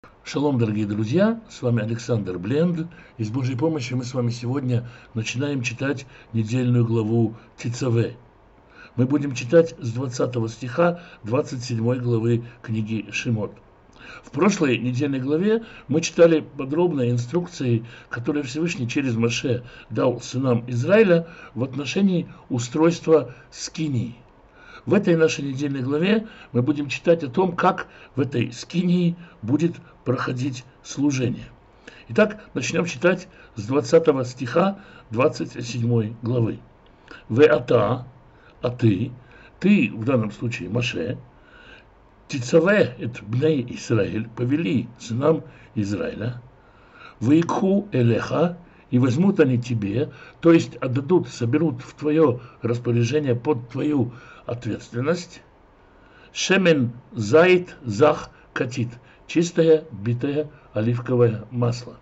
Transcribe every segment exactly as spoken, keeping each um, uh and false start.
Шалом, дорогие друзья, с вами Александр Бленд, и с Божьей помощью мы с вами сегодня начинаем читать недельную главу Тицаве. Мы будем читать с двадцатого стиха двадцать седьмой главы книги Шимот. В прошлой недельной главе мы читали подробные инструкции, которые Всевышний через Моше дал сынам Израиля в отношении устройства скинии. В этой нашей недельной главе мы будем читать о том, как в этой скинии будет проходить служение. Итак, начнем читать с двадцатого стиха двадцать седьмой главы. «Ве ата, а ты, ты в данном случае Моше, тицаве эт бней Исраэль, повели сынам Израиля, веикху элеха, и возьмут они тебе, то есть отдадут, соберут в твое распоряжение под твою ответственность, шемен зайт зах катит, чистое битое оливковое масло».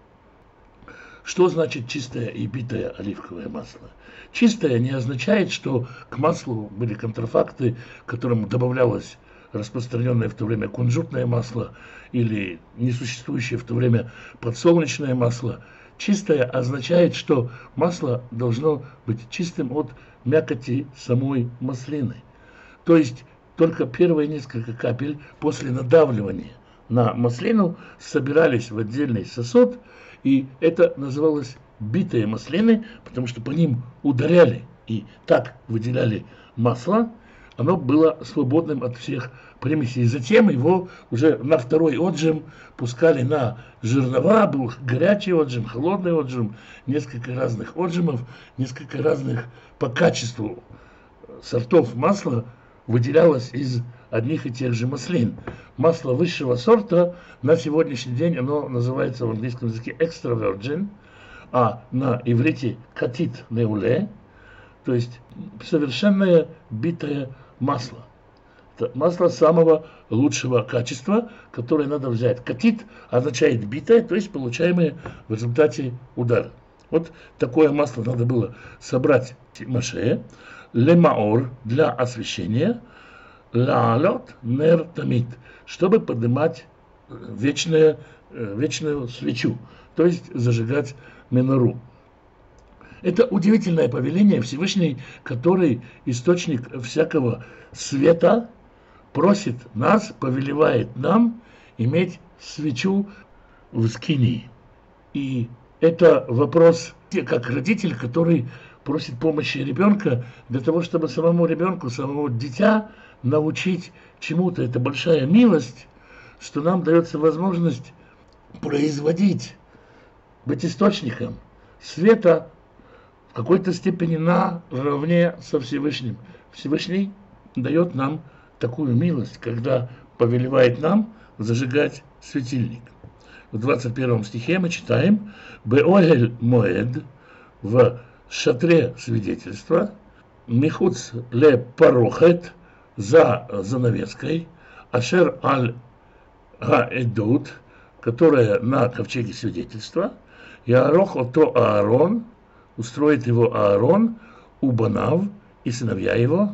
Что значит чистое и битое оливковое масло? Чистое не означает, что к маслу были контрафакты, к которым добавлялось распространенное в то время кунжутное масло или несуществующее в то время подсолнечное масло. Чистое означает, что масло должно быть чистым от мякоти самой маслины. То есть только первые несколько капель после надавливания на маслину собирались в отдельный сосуд, и это называлось битые маслины, потому что по ним ударяли и так выделяли масло. Оно было свободным от всех примесей. Затем его уже на второй отжим пускали на жернова, был горячий отжим, холодный отжим, несколько разных отжимов, несколько разных по качеству сортов масла выделялось из одних и тех же маслин. Масло высшего сорта на сегодняшний день оно называется в английском языке extra virgin, а на иврите катит неуле, то есть совершенное битое масло. Это масло самого лучшего качества, которое надо взять. Катит означает битое, то есть получаемое в результате удара. Вот такое масло надо было собрать Моше. Лемаор для освещения, лаалот нер тамид, чтобы поднимать вечную, вечную свечу, то есть зажигать менору. Это удивительное повеление Всевышний, который источник всякого света, просит нас, повелевает нам иметь свечу в скинии. И это вопрос, как родитель, который просит помощи ребенка для того, чтобы самому ребенку, самому дитя научить чему-то. Это большая милость, что нам дается возможность производить, быть источником света в какой-то степени наравне со Всевышним. Всевышний дает нам такую милость, когда повелевает нам зажигать светильник. В двадцать первом стихе мы читаем «Беогель моэд» в шатре свидетельства, «Михуц ле парохет» за занавеской, «Ашер аль гаэдут», которая на ковчеге свидетельства, «Яарох ото Аарон», устроит его Аарон, «Убанав» и сыновья его,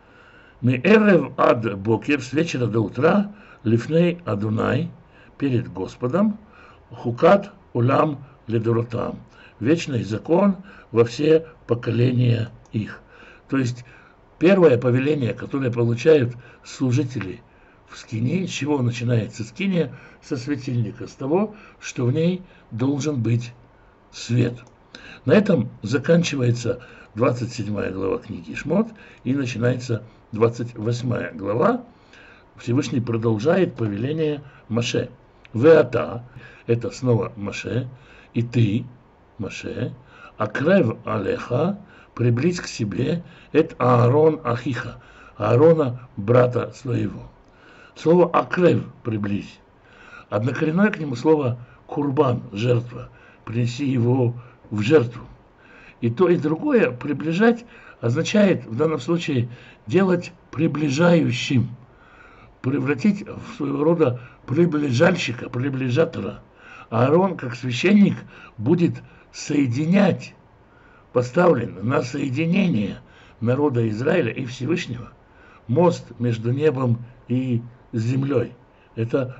«Миэрев ад бокер» с вечера до утра, «Лифней Адунай» перед Господом, «Хукат улам ледоротам» вечный закон во все поколения их. То есть первое повеление, которое получают служители в скинии, с чего начинается скиния? Со светильника, с того, что в ней должен быть свет. На этом заканчивается двадцать седьмая глава книги Шмот и начинается двадцать восьмая глава. Всевышний продолжает повеление Моше. «Веата» – это снова Моше, и ты, Моше, «Акрев алеха» – приблизь к себе, это Аарон ахиха, Аарона, брата своего. Слово «акрев» – приблизь. Однокоренное к нему слово «курбан» – жертва, принеси его в жертву. И то, и другое приближать означает в данном случае делать приближающим, превратить в своего рода приближальщика, приближатора. Аарон, как священник, будет соединять, поставлен на соединение народа Израиля и Всевышнего, мост между небом и землей. Это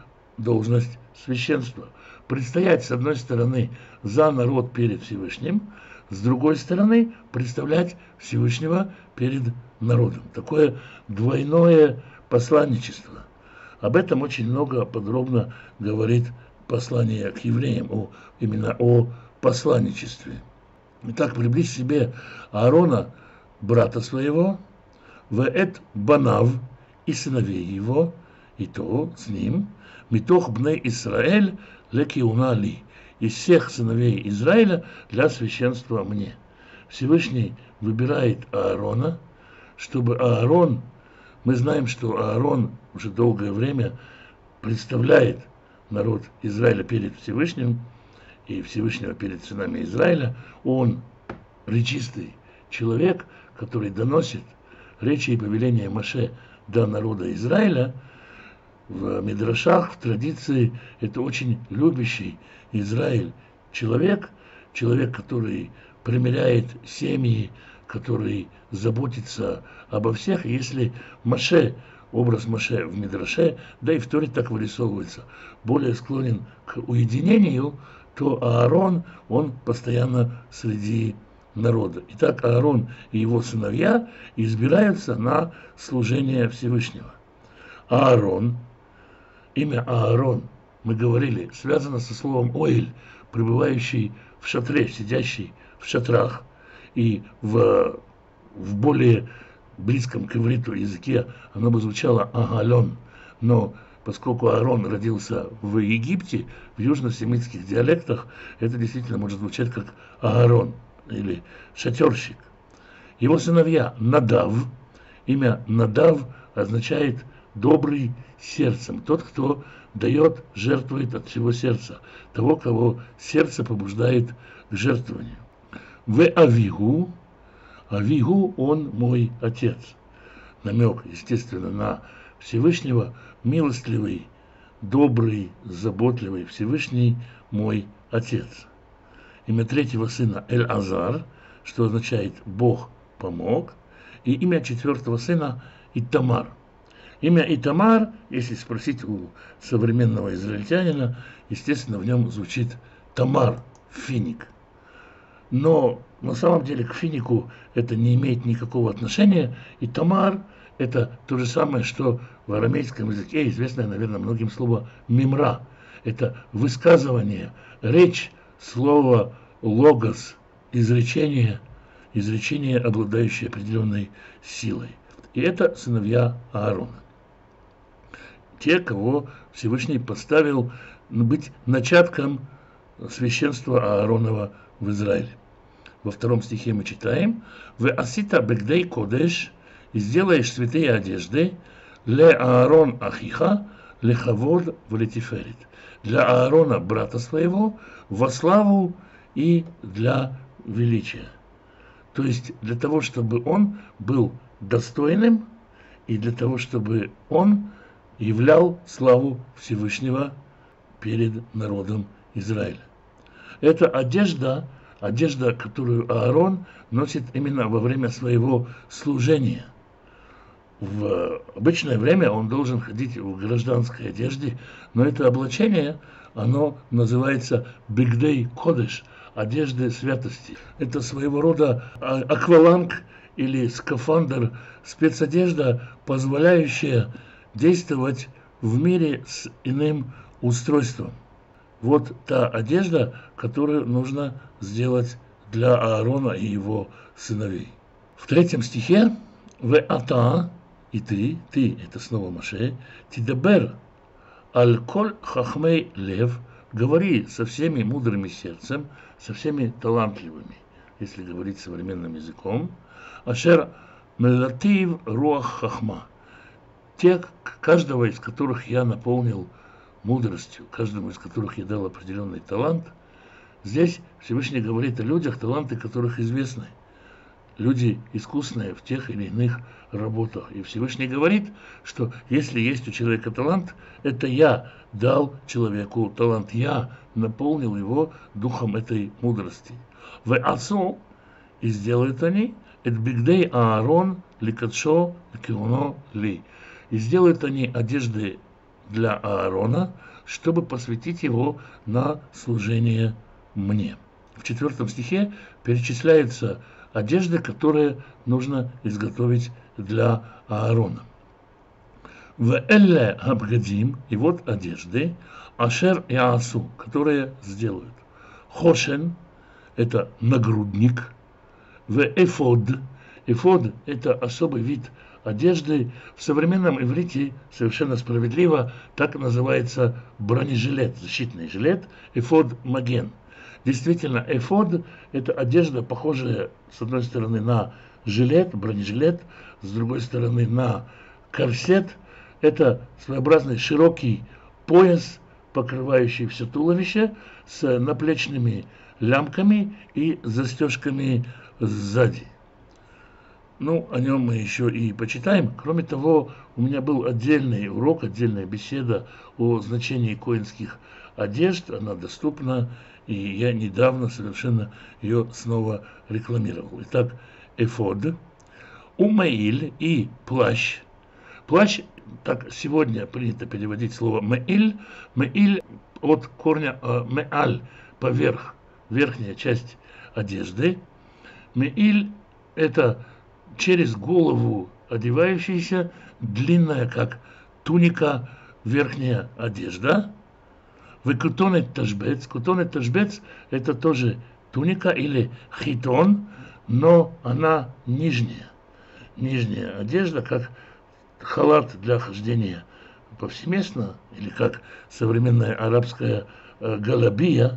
должность священства. Предстоять, с одной стороны, за народ перед Всевышним, с другой стороны, представлять Всевышнего перед народом. Такое двойное посланничество. Об этом очень много подробно говорит послание к евреям, о, именно о посланничестве. Итак, приблизь себе Аарона, брата своего, веэт банав, и сыновей его, и то с ним, митох бней Исраэль лекиуна ли, из всех сыновей Израиля для священства мне. Всевышний выбирает Аарона, чтобы Аарон, мы знаем, что Аарон уже долгое время представляет народ Израиля перед Всевышним, и Всевышнего перед сынами Израиля. Он речистый человек, который доносит речи и повеления Моше до народа Израиля. В мидрашах, в традиции, это очень любящий Израиль человек, человек, который примиряет семьи, который заботится обо всех. Если Моше, образ Моше в мидраше, да и в Торе так вырисовывается, более склонен к уединению, то Аарон, он постоянно среди народа. Итак, Аарон и его сыновья избираются на служение Всевышнего. Аарон, имя Аарон, мы говорили, связано со словом Оэль, пребывающий в шатре, сидящий в шатрах. И в, в более близком к ивриту языке оно бы звучало Агалон. Но поскольку Аарон родился в Египте, в южно-семитских диалектах это действительно может звучать как Аарон или шатерщик. Его сыновья Надав, имя Надав означает добрый сердцем, тот, кто дает, жертвует от всего сердца, того, кого сердце побуждает к жертвованию. В Авигу, Авигу, он мой отец. Намек, естественно, на Всевышнего, милостливый, добрый, заботливый Всевышний мой отец. Имя третьего сына Эль-Азар, что означает Бог помог, и имя четвертого сына Итамар. Имя Итамар, если спросить у современного израильтянина, естественно, в нем звучит Тамар, финик. Но на самом деле к финику это не имеет никакого отношения. И Тамар – это то же самое, что в арамейском языке известное, наверное, многим слово «мимра». Это высказывание, речь, слово «логос», изречение, изречение, обладающее определенной силой. И это сыновья Аарона. Те, кого Всевышний поставил быть начатком священства Ааронова в Израиле. Во втором стихе мы читаем: «Ве асита бегдей кодеш», и сделаешь святые одежды, ле Аарон ахиха, лехавод влетиферит, для Аарона, брата своего, во славу и для величия. То есть для того, чтобы он был достойным, и для того, чтобы он являл славу Всевышнего перед народом Израиля. Это одежда, одежда, которую Аарон носит именно во время своего служения. В обычное время он должен ходить в гражданской одежде, но это облачение, оно называется бигдей кодеш, одежды святости. Это своего рода акваланг или скафандр, спецодежда, позволяющая действовать в мире с иным устройством. Вот та одежда, которую нужно сделать для Аарона и его сыновей. В третьем стихе «Ве ата» и ты, ты, это снова Моше, «Тидабер аль коль хахмей лев», говори со всеми мудрыми сердцем, со всеми талантливыми, если говорить современным языком, «Ашер мелатив руах хахма», те, каждого из которых я наполнил мудростью, каждому из которых я дал определенный талант. Здесь Всевышний говорит о людях, таланты которых известны. Люди искусные в тех или иных работах. И Всевышний говорит, что если есть у человека талант, это я дал человеку талант. Я наполнил его духом этой мудрости. В асу, и сделают они, эт бигдей Аарон ликатшо ликиуно ли. И сделают они одежды для Аарона, чтобы посвятить его на служение мне. В четвертом стихе перечисляются одежды, которые нужно изготовить для Аарона. В элле абгадим, и вот одежды, ашер и асу, которые сделают. Хошен – это нагрудник. В эфод, эфод – это особый вид одежды. В современном иврите совершенно справедливо так называется бронежилет, защитный жилет, эфод маген. Действительно, эфод – это одежда, похожая с одной стороны на жилет, бронежилет, с другой стороны на корсет. Это своеобразный широкий пояс, покрывающий все туловище, с наплечными лямками и застежками сзади. Ну, о нем мы еще и почитаем. Кроме того, у меня был отдельный урок, отдельная беседа о значении коэнских одежд. Она доступна, и я недавно совершенно ее снова рекламировал. Итак, эфод, умаиль и плащ. Плащ, так сегодня принято переводить слово меиль. Меиль от корня э, меаль, поверх, верхняя часть одежды. Меиль – это через голову одевающаяся, длинная, как туника, верхняя одежда. В кутонет ташбец. Кутонет ташбец – это тоже туника или хитон, но она нижняя. Нижняя одежда, как халат для хождения повсеместно, или как современная арабская э, галабия,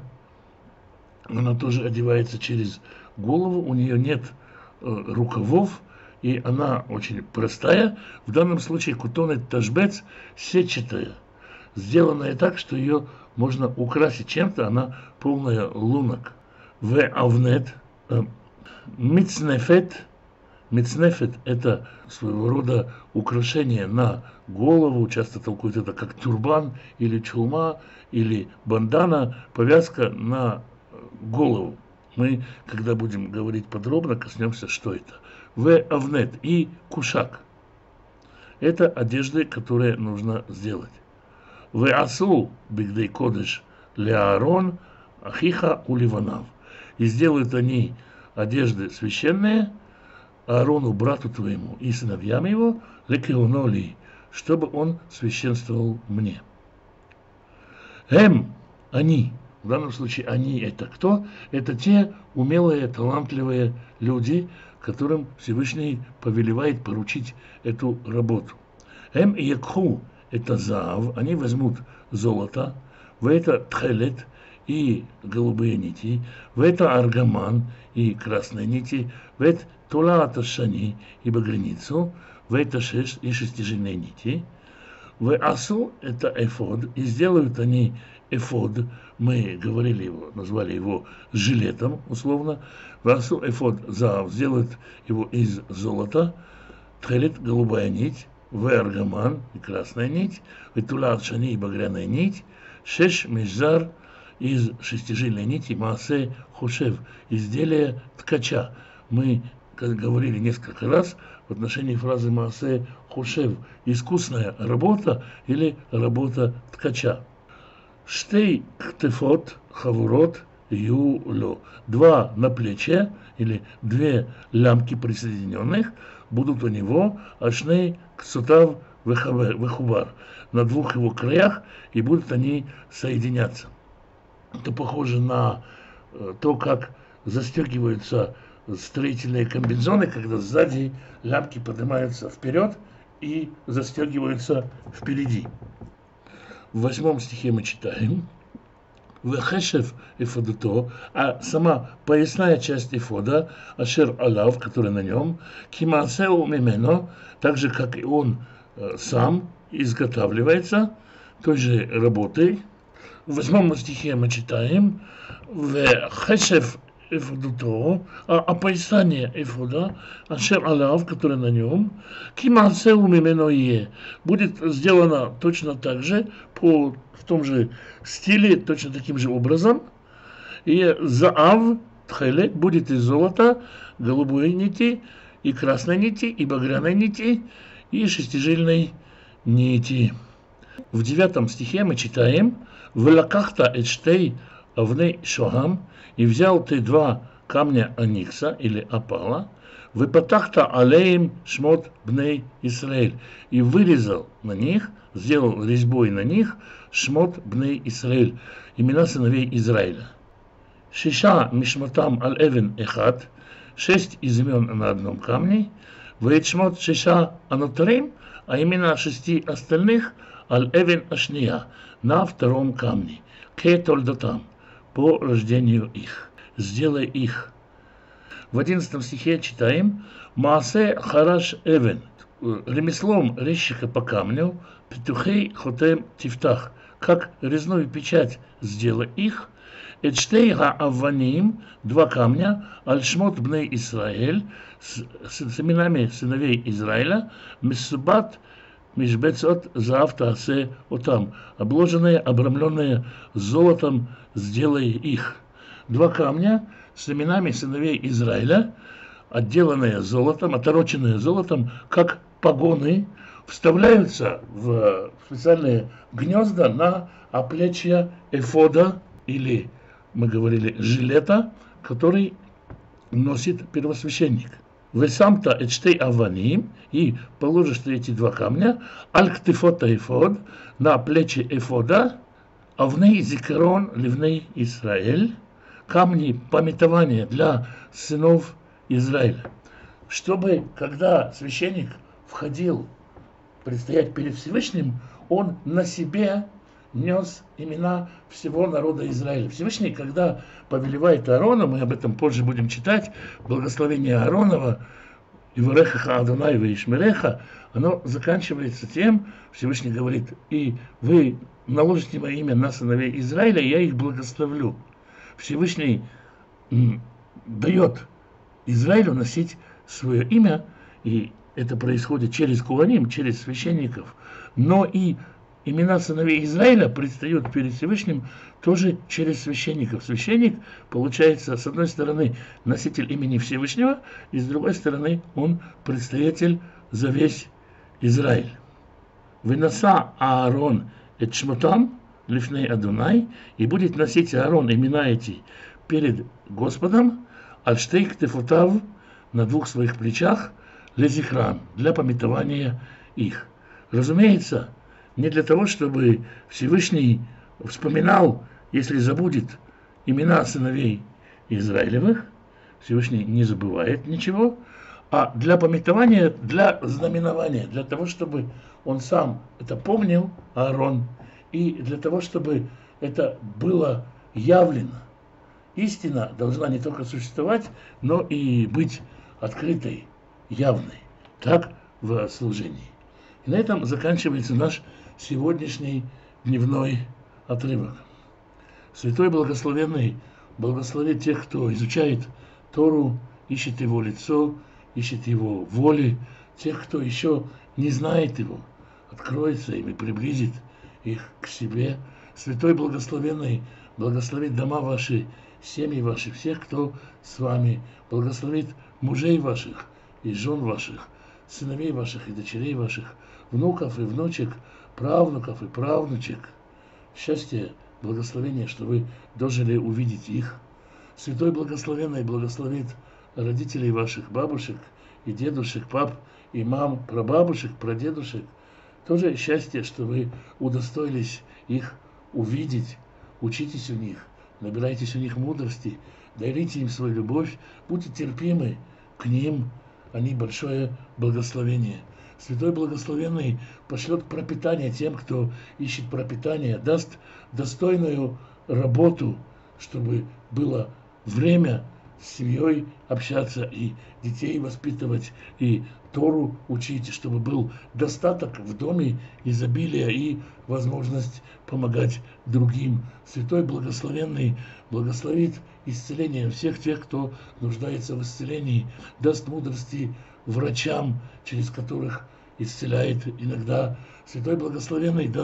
она тоже одевается через голову, у нее нет э, рукавов, и она очень простая. В данном случае кутонет ташбец сетчатая, сделанная так, что ее можно украсить чем-то, она полная лунок. В авнет, э, мицнефет. Мицнефет – это своего рода украшение на голову, часто толкуют это как тюрбан или чулма, или бандана, повязка на голову. Мы, когда будем говорить подробно, коснемся, что это. В авнет и кушак – это одежды, которые нужно сделать. В асу бигдей кодеш леарон ахиха уливанав. И сделают они одежды священные Аарону, брату твоему, и сыновьям его, лекеуноли, чтобы он священствовал мне. Эм, они, в данном случае они это кто? Это те умелые, талантливые люди, которым Всевышний повелевает поручить эту работу. Эм и якху – это зав, они возьмут золото, в это тхелет и голубые нити, в это аргаман и красные нити, в это тулата шани и багряницу, в это шесть и шестижильные нити, в асу – это эфод, и сделают они эфод, мы говорили его, назвали его жилетом условно, в асу эфод зав, сделают его из золота, тхелет – голубая нить, в аргаман и красная нить, в тулат шани и багряная нить, шеш межзар из шестижильной нити, маасе хошев, изделие ткача. Мы, как говорили несколько раз, в отношении фразы маасе хошев, искусная работа или работа ткача. Штей ктефот хавурот юло. Два на плече или две лямки присоединенных будут у него, ашней ксутав вехубар, на двух его краях, и будут они соединяться. Это похоже на то, как застегиваются строительные комбинезоны, когда сзади лямки поднимаются вперед и застегиваются впереди. В восьмом стихе мы читаем: «Вехешев эфодуто», а сама поясная часть эфода, ашер алав, который на нем, кимасеу мимено, так же, как и он э, сам изготавливается той же работой. В восьмом стихе мы читаем: «Вехешев эфодуто», а опоясание эфода, ашер алав, который на нем, кимасеу мимено е, будет сделано точно так же, по в том же стиле, точно таким же образом. И заав, тхелет, будет из золота, голубой нити, и красной нити, и багряной нити, и шестижильной нити. В девятом стихе мы читаем «Велакахта эчтей авней шохам» и взял ты два камня оникса или опала, «Выпатахта алеем шмот бней Исраэль» и вырезал на них, сделал резьбой на них шмот бней Исраэль, имена сыновей Израиля. «Шиша мишмотам аль эвен эхат» шесть из имен на одном камне, «Вэйчмот шиша анутрим» а имена шести остальных аль эвен ашния на втором камне, ке тольдотам по рождению их, сделай их. В одиннадцатом стихе читаем «Маасе хараш эвен» ремеслом резчика по камню, «Петухей хотем тифтах» как резную печать сделай их, «Эчтей га-авваним» два камня, «Аль-шмот бней Исраэль» с, с, с именами сыновей Израиля, «Миссубат мишбецот заавтаасе отам» обложенные, обрамленные золотом сделай их. Два камня с именами сыновей Израиля, отделанные золотом, отороченные золотом, как погоны, вставляются в специальные гнезда на оплечья эфода, или, мы говорили, жилета, который носит первосвященник. «Весамта эчтей аваним» и положишь ты эти два камня, «Аль-ктифота эфод» на плечи эфода, «Авней зикерон ливней Исраэль» камни памятования для сынов Израиля. Чтобы, когда священник входил предстоять перед Всевышним, он на себе нес имена всего народа Израиля. Всевышний, когда повелевает Аарону, мы об этом позже будем читать, благословение Ааронова, «Иварехаха Адонай веишмереха», оно заканчивается тем, Всевышний говорит, «И вы наложите мое имя на сыновей Израиля, и я их благословлю». Всевышний м, дает Израилю носить свое имя, и это происходит через куаним, через священников, но и имена сыновей Израиля предстают перед Всевышним тоже через священников. Священник, получается, с одной стороны, носитель имени Всевышнего, и с другой стороны, он предстоятель за весь Израиль. «Вынаса Аарон эт шмотам лифней Адонай», и будет носить Аарон имена эти перед Господом, «Альштей ктефотав» на двух своих плечах, «Лезихран» для памятования их. Разумеется, не для того, чтобы Всевышний вспоминал, если забудет имена сыновей Израилевых, Всевышний не забывает ничего, а для памятования, для знаменования, для того, чтобы он сам это помнил, Аарон, и для того, чтобы это было явлено. Истина должна не только существовать, но и быть открытой, явной. Так в служении. И на этом заканчивается наш сегодняшний дневной отрывок. Святой Благословенный благословит тех, кто изучает Тору, ищет Его лицо, ищет Его воли, тех, кто еще не знает Его, откроется им и приблизит их к себе. Святой Благословенный благословит дома ваши, семьи ваши, всех, кто с вами, благословит мужей ваших и жен ваших, сыновей ваших и дочерей ваших, внуков и внучек, правнуков и правнучек. Счастье, благословение, что вы дожили увидеть их. Святой Благословенный благословит родителей ваших, бабушек и дедушек, пап и мам, прабабушек, прадедушек. Тоже счастье, что вы удостоились их увидеть, учитесь у них, набирайтесь у них мудрости, дарите им свою любовь, будьте терпимы к ним, они большое благословение. Святой Благословенный пошлет пропитание тем, кто ищет пропитание, даст достойную работу, чтобы было время с семьей общаться и детей воспитывать, и Тору учить, чтобы был достаток в доме, изобилие и возможность помогать другим. Святой Благословенный благословит исцеление всех тех, кто нуждается в исцелении, даст мудрости врачам, через которых исцеляет иногда. Святой Благословенный даст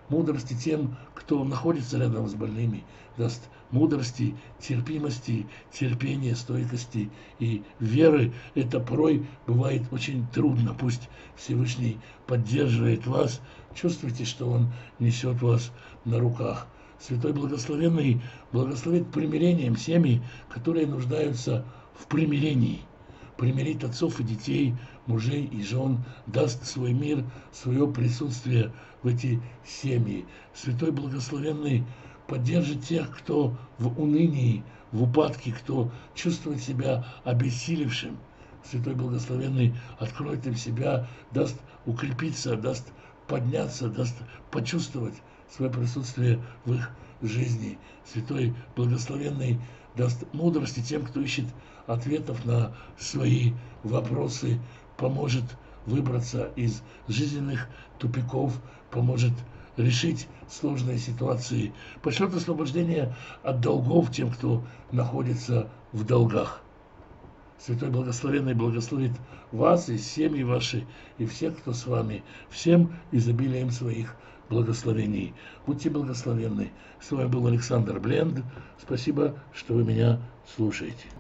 мудрости тем, кто находится рядом с больными, даст мудрости, терпимости, терпения, стойкости и веры. Это порой бывает очень трудно. Пусть Всевышний поддерживает вас. Чувствуйте, что Он несет вас на руках. Святой Благословенный благословит примирением семьи, которые нуждаются в примирении. Примирит отцов и детей, мужей и жен, даст свой мир, свое присутствие в эти семьи. Святой Благословенный поддержит тех, кто в унынии, в упадке, кто чувствует себя обессилевшим. Святой Благословенный откроет им себя, даст укрепиться, даст подняться, даст почувствовать свое присутствие в их жизни. Святой Благословенный даст мудрости тем, кто ищет ответов на свои вопросы, поможет выбраться из жизненных тупиков, поможет решить сложные ситуации, пошлет освобождение от долгов тем, кто находится в долгах. Святой Благословенный благословит вас и семьи ваши, и всех, кто с вами, всем изобилием своих благословений. Будьте благословенны. С вами был Александр Бленд. Спасибо, что вы меня слушаете.